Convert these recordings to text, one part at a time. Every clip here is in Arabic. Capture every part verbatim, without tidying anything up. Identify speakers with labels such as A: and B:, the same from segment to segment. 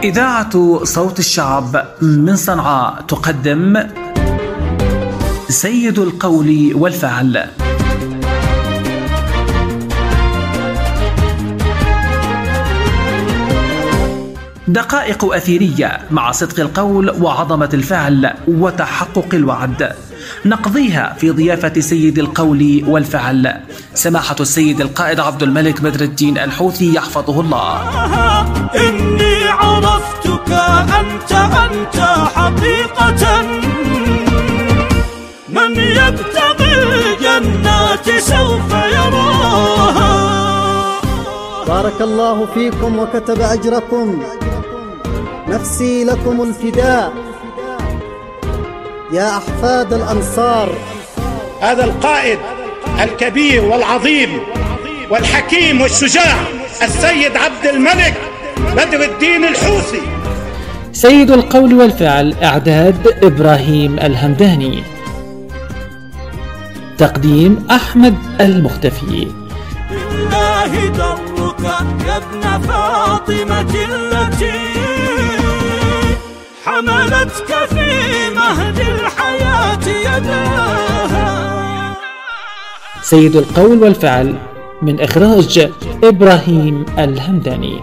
A: إذاعة صوت الشعب من صنعاء تقدم سيد القول والفعل. دقائق أثيرية مع صدق القول وعظمة الفعل وتحقق الوعد، نقضيها في ضيافة سيد القول والفعل سماحة السيد القائد عبد الملك بدر الدين الحوثي يحفظه الله.
B: إني عرفتك أنت أنت حقيقة، من يبتغي الجنات سوف يراها.
C: بارك الله فيكم وكتب أجركم، نفسي لكم الفداء يا أحفاد الأنصار.
D: هذا القائد الكبير والعظيم والحكيم والشجاع السيد عبد الملك بدر الدين الحوثي.
E: سيد القول والفعل، إعداد إبراهيم الهمداني، تقديم أحمد المختفي.
B: لله درك يا ابن فاطمة التي حملتك في مهد الحياة يداها.
E: سيد القول والفعل من إخراج إبراهيم الهمداني.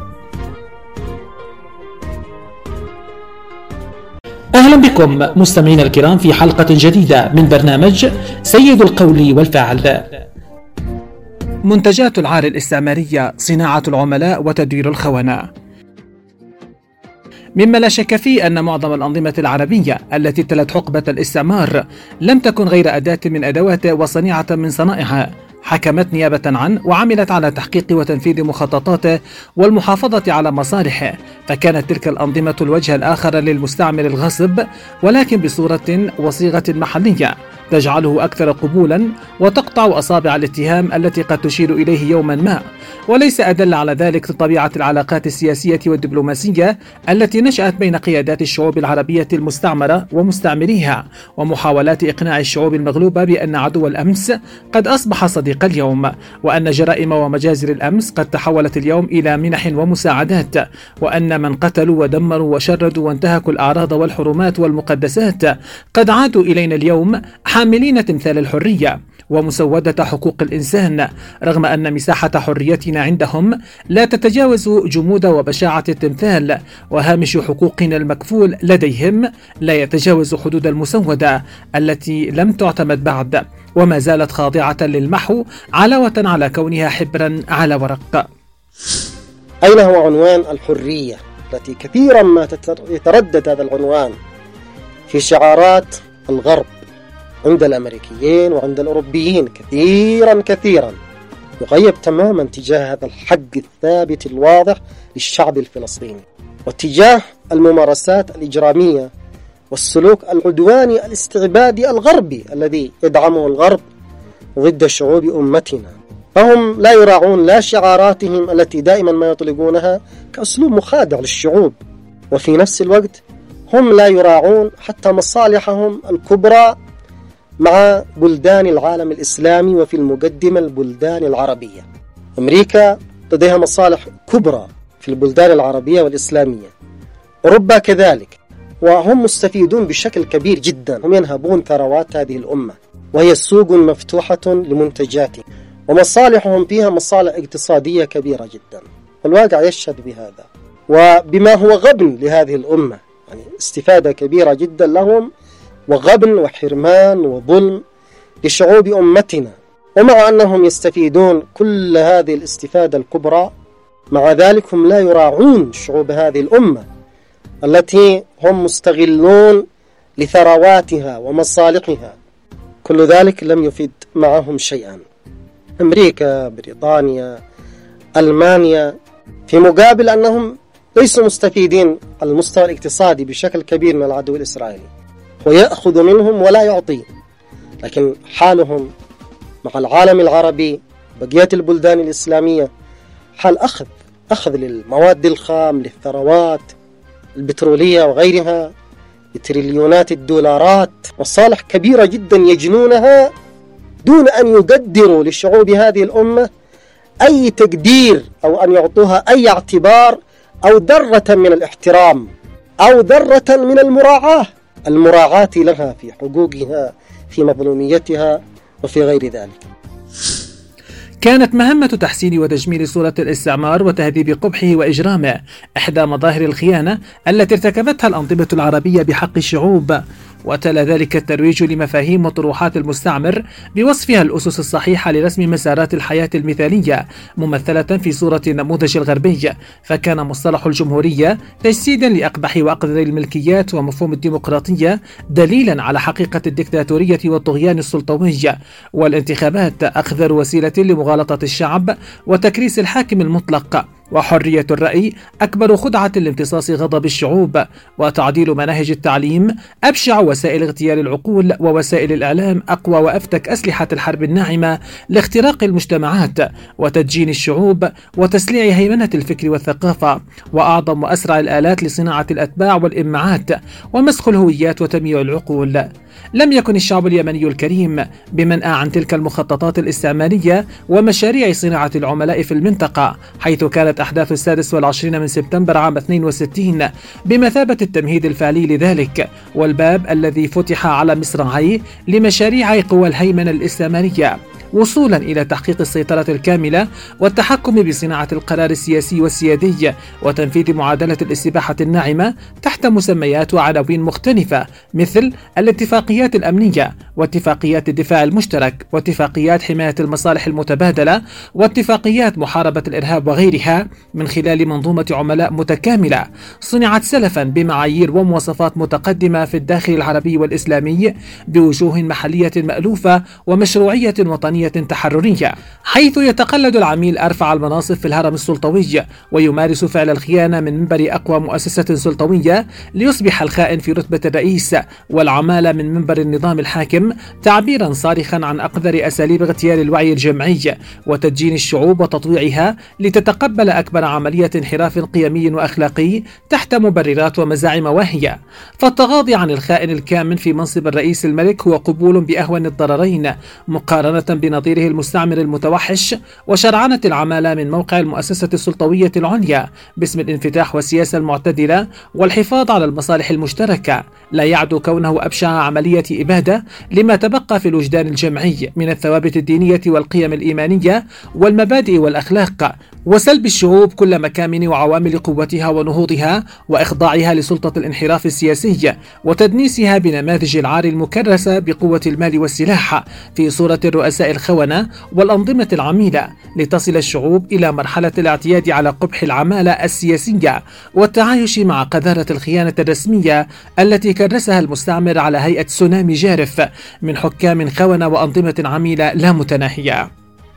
E: أهلا بكم مستمعين الكرام في حلقة جديدة من برنامج سيد القول والفعل. منتجات العار الاستعمارية، صناعة العملاء وتدوير الخونة. مما لا شك فيه أن معظم الأنظمة العربية التي تلت حقبة الاستعمار لم تكن غير أداة من أدوات وصنيعة من صنائعها، حكمت نيابة عن وعملت على تحقيق وتنفيذ مخططاته والمحافظة على مصالحه، فكانت تلك الأنظمة الوجه الآخر للمستعمر الغصب، ولكن بصورة وصيغة محلية تجعله أكثر قبولا وتقطع أصابع الاتهام التي قد تشير إليه يوما ما. وليس أدل على ذلك طبيعة العلاقات السياسية والدبلوماسية التي نشأت بين قيادات الشعوب العربية المستعمرة ومستعمريها، ومحاولات إقناع الشعوب المغلوبة بأن عدو الأمس قد أصبح صديق اليوم، وأن جرائم ومجازر الأمس قد تحولت اليوم إلى منح ومساعدات، وأن من قتلوا ودمروا وشردوا وانتهكوا الأعراض والحرمات والمقدسات قد عادوا إلينا اليوم حاملين تمثال الحرية ومسودة حقوق الإنسان، رغم أن مساحة حريتنا عندهم لا تتجاوز جمود وبشاعة التمثال، وهامش حقوقنا المكفول لديهم لا يتجاوز حدود المسودة التي لم تعتمد بعد، وما زالت خاضعة للمحو علاوة على كونها حبرا على ورق.
C: أين هو عنوان الحرية التي كثيرا ما يتردد هذا العنوان في شعارات الغرب عند الأمريكيين وعند الأوروبيين كثيرا كثيرا، يغيب تماما تجاه هذا الحق الثابت الواضح للشعب الفلسطيني، واتجاه الممارسات الإجرامية والسلوك العدواني الاستعبادي الغربي الذي يدعمه الغرب ضد شعوب أمتنا. فهم لا يراعون لا شعاراتهم التي دائما ما يطلقونها كأسلوب مخادع للشعوب، وفي نفس الوقت هم لا يراعون حتى مصالحهم الكبرى مع بلدان العالم الإسلامي، وفي المقدمة البلدان العربية. أمريكا لديها مصالح كبرى في البلدان العربية والإسلامية، أوروبا كذلك، وهم مستفيدون بشكل كبير جدا. هم ينهبون ثروات هذه الأمة وهي سوق مفتوحة لمنتجاتهم، ومصالحهم فيها مصالح اقتصادية كبيرة جدا، والواقع يشهد بهذا، وبما هو غبن لهذه الأمة، يعني استفادة كبيرة جدا لهم، وغبن وحرمان وظلم لشعوب أمتنا. ومع أنهم يستفيدون كل هذه الاستفادة الكبرى، مع ذلك هم لا يراعون شعوب هذه الأمة التي هم مستغلون لثرواتها ومصالحها. كل ذلك لم يفيد معهم شيئا. أمريكا، بريطانيا، ألمانيا، في مقابل أنهم ليسوا مستفيدين على المستوى الاقتصادي بشكل كبير من العدو الإسرائيلي، ويأخذ منهم ولا يعطي، لكن حالهم مع العالم العربي بقية البلدان الإسلامية حال أخذ أخذ للمواد الخام، للثروات البترولية وغيرها بتريليونات الدولارات، مصالح كبيرة جدا يجنونها دون أن يقدروا لشعوب هذه الأمة أي تقدير أو أن يعطوها أي اعتبار أو ذرة من الاحترام أو ذرة من المراعاة المراعاة لها في حقوقها في مظلوميتها وفي غير ذلك.
E: كانت مهمة تحسين وتجميل صورة الاستعمار وتهذيب قبحه وإجرامه إحدى مظاهر الخيانة التي ارتكبتها الأنظمة العربية بحق الشعوب، وتلا ذلك الترويج لمفاهيم وطروحات المستعمر بوصفها الأسس الصحيحة لرسم مسارات الحياة المثالية ممثلة في صورة النموذج الغربي، فكان مصطلح الجمهورية تجسيدا لأقبح وأقذر الملكيات ومفهوم الديمقراطية دليلا على حقيقة الدكتاتورية والطغيان السلطوي، والانتخابات أقذر وسيلة لمغالطة الشعب وتكريس الحاكم المطلق، وحرية الرأي أكبر خدعة لامتصاص غضب الشعوب، وتعديل مناهج التعليم أبشع وسائل اغتيال العقول، ووسائل الإعلام أقوى وأفتك أسلحة الحرب الناعمة لاختراق المجتمعات وتدجين الشعوب وتسليع هيمنة الفكر والثقافة، وأعظم وأسرع الآلات لصناعة الأتباع والإمعات ومسخ الهويات وتمييع العقول. لم يكن الشعب اليمني الكريم بمنأى عن تلك المخططات الاستعمارية ومشاريع صناعة العملاء في المنطقة، حيث كانت أحداث السادس والعشرين من سبتمبر عام اثنين وستين بمثابة التمهيد الفعلي لذلك، والباب الذي فتح على مصراعيه لمشاريع قوى الهيمنة الاستعمارية، وصولا إلى تحقيق السيطرة الكاملة والتحكم بصناعة القرار السياسي والسيادي وتنفيذ معادلة الاستباحة الناعمة تحت مسميات وعناوين مختلفة، مثل الاتفاقيات الأمنية واتفاقيات الدفاع المشترك واتفاقيات حماية المصالح المتبادلة واتفاقيات محاربة الإرهاب وغيرها، من خلال منظومة عملاء متكاملة صنعت سلفا بمعايير ومواصفات متقدمة في الداخل العربي والإسلامي بوجوه محلية مألوفة ومشروعية وطنية تحررية، حيث يتقلد العميل أرفع المناصب في الهرم السلطوي ويمارس فعل الخيانة من منبر أقوى مؤسسة سلطوية ليصبح الخائن في رتبة الرئيس، والعمالة من منبر النظام الحاكم، تعبيرا صارخا عن أقذر أساليب اغتيال الوعي الجمعي وتدجين الشعوب وتطويعها لتتقبل أكبر عملية انحراف قيمي وأخلاقي تحت مبررات ومزاعم واهية. فالتغاضي عن الخائن الكامن في منصب الرئيس الملك هو قبول بأهون الضررين مقارنة بنظيره المستعمر المتوحش، وشرعنة العمالة من موقع المؤسسة السلطوية العليا باسم الانفتاح والسياسة المعتدلة والحفاظ على المصالح المشتركة، لا يعدو كونه أبشع عملية إبادة لما تبقى في الوجدان الجمعي من الثوابت الدينية والقيم الإيمانية والمبادئ والأخلاق، وسلب الشعوب كل مكامن وعوامل قوتها ونهوضها وإخضاعها لسلطة الانحراف السياسي وتدنيسها بنماذج العار المكرسة بقوة المال والسلاح في صورة الرؤساء الخونة والأنظمة العميلة، لتصل الشعوب إلى مرحلة الاعتياد على قبح العمالة السياسية والتعايش مع قذارة الخيانة الرسمية التي كرسها المستعمر على هيئة تسونامي جارف من حكام خونة وأنظمة عميلة لا متناهية.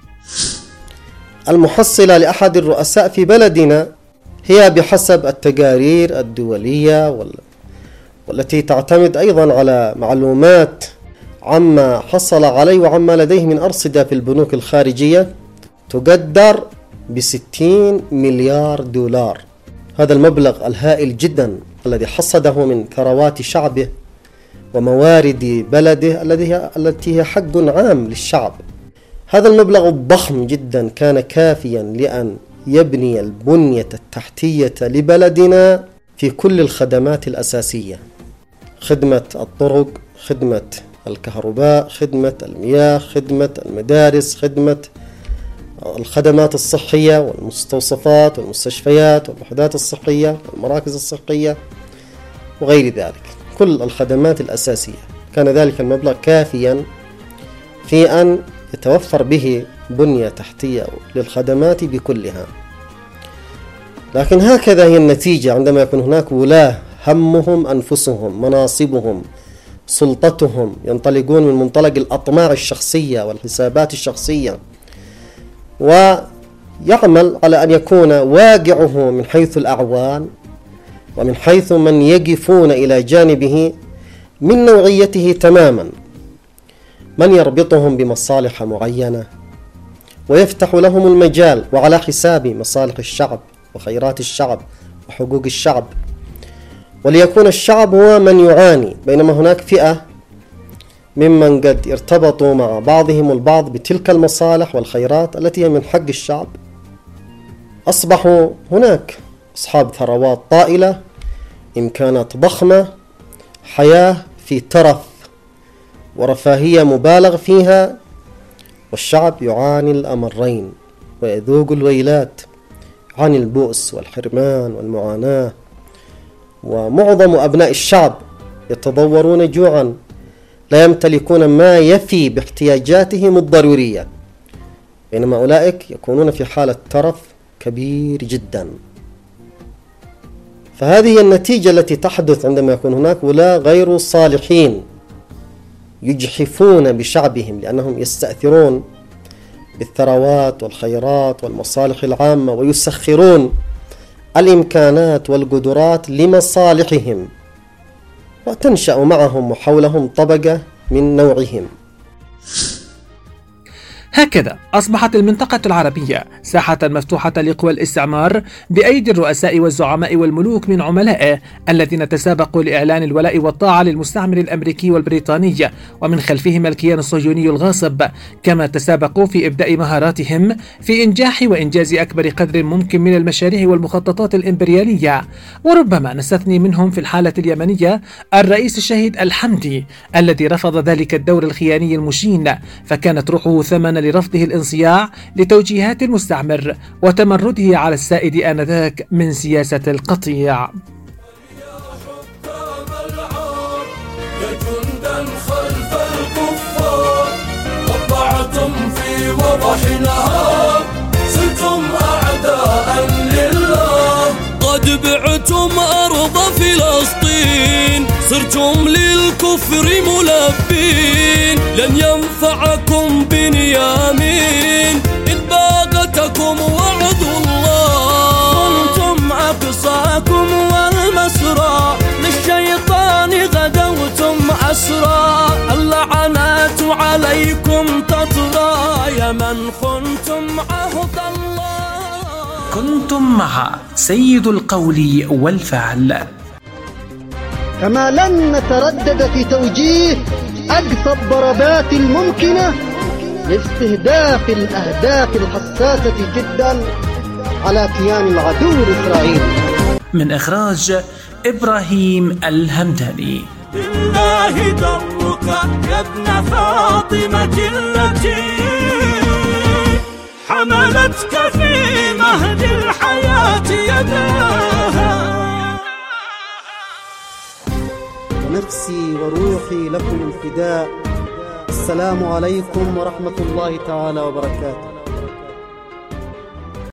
C: المحصلة لأحد الرؤساء في بلدنا هي بحسب التقارير الدولية والتي تعتمد أيضا على معلومات عما حصل عليه وعما لديه من أرصدة في البنوك الخارجية، تقدر بستين مليار دولار. هذا المبلغ الهائل جدا الذي حصده من ثروات شعبه وموارد بلده التي هي حق عام للشعب. هذا المبلغ الضخم جدا كان كافيا لأن يبني البنية التحتية لبلدنا في كل الخدمات الأساسية: خدمة الطرق، خدمة الكهرباء، خدمة المياه، خدمة المدارس، خدمة الخدمات الصحية والمستوصفات والمستشفيات والوحدات الصحية والمراكز الصحية وغير ذلك، كل الخدمات الأساسية. كان ذلك المبلغ كافيا في أن يتوفر به بنية تحتية للخدمات بكلها. لكن هكذا هي النتيجة عندما يكون هناك ولاة همهم أنفسهم، مناصبهم، سلطتهم، ينطلقون من منطلق الأطماع الشخصية والحسابات الشخصية، ويعمل على أن يكون واقعه من حيث الأعوان ومن حيث من يقفون إلى جانبه من نوعيته تماما، من يربطهم بمصالح معينة ويفتح لهم المجال وعلى حساب مصالح الشعب وخيرات الشعب وحقوق الشعب، وليكون الشعب هو من يعاني، بينما هناك فئة ممن قد ارتبطوا مع بعضهم البعض بتلك المصالح والخيرات التي هي من حق الشعب، أصبحوا هناك أصحاب ثروات طائلة، إمكانات ضخمة، حياة في ترف ورفاهية مبالغ فيها، والشعب يعاني الأمرين ويذوق الويلات، يعاني البؤس والحرمان والمعاناة. ومعظم أبناء الشعب يتضورون جوعا، لا يمتلكون ما يفي باحتياجاتهم الضرورية، بينما أولئك يكونون في حالة ترف كبير جدا. فهذه النتيجة التي تحدث عندما يكون هناك ولاة غير صالحين يجحفون بشعبهم، لأنهم يستأثرون بالثروات والخيرات والمصالح العامة، ويسخرون الإمكانات والقدرات لمصالحهم، وتنشأ معهم وحولهم طبقة من نوعهم.
E: هكذا أصبحت المنطقة العربية ساحة مفتوحة لقوى الاستعمار بأيدي الرؤساء والزعماء والملوك من عملائه الذين تسابقوا لإعلان الولاء والطاعة للمستعمر الأمريكي والبريطاني، ومن خلفهم الكيان الصهيوني الغاصب، كما تسابقوا في إبداء مهاراتهم في إنجاح وإنجاز أكبر قدر ممكن من المشاريع والمخططات الإمبريالية. وربما نستثني منهم في الحالة اليمنية الرئيس الشهيد الحمدي الذي رفض ذلك الدور الخياني المشين، فكانت روحه ثمن لرفضه الانصياع لتوجيهات المستعمر وتمرده على السائد آنذاك من سياسة القطيع.
B: قد بعتم أرض فلسطين، صرتم للكفر ملبين، لن ينفعكم بنيامين إن باغتكم وعد الله. كنتم أقصاكم والمسرى، للشيطان غدوتم أسرى، اللعنات عليكم تطرى يا من خنتم عهد الله.
A: كنتم مع سيد القول والفعل.
C: كما لن نتردد في توجيه أقصى الضربات الممكنة لاستهداف الأهداف الحساسة جدا على كيان العدو الإسرائيلي.
A: من إخراج إبراهيم الهمداني.
B: بالله درك يا ابن فاطمة التي حملتك في مهد الحياة يداها.
C: نفسي وروحي لكم الفداء. السلام عليكم ورحمة الله تعالى وبركاته.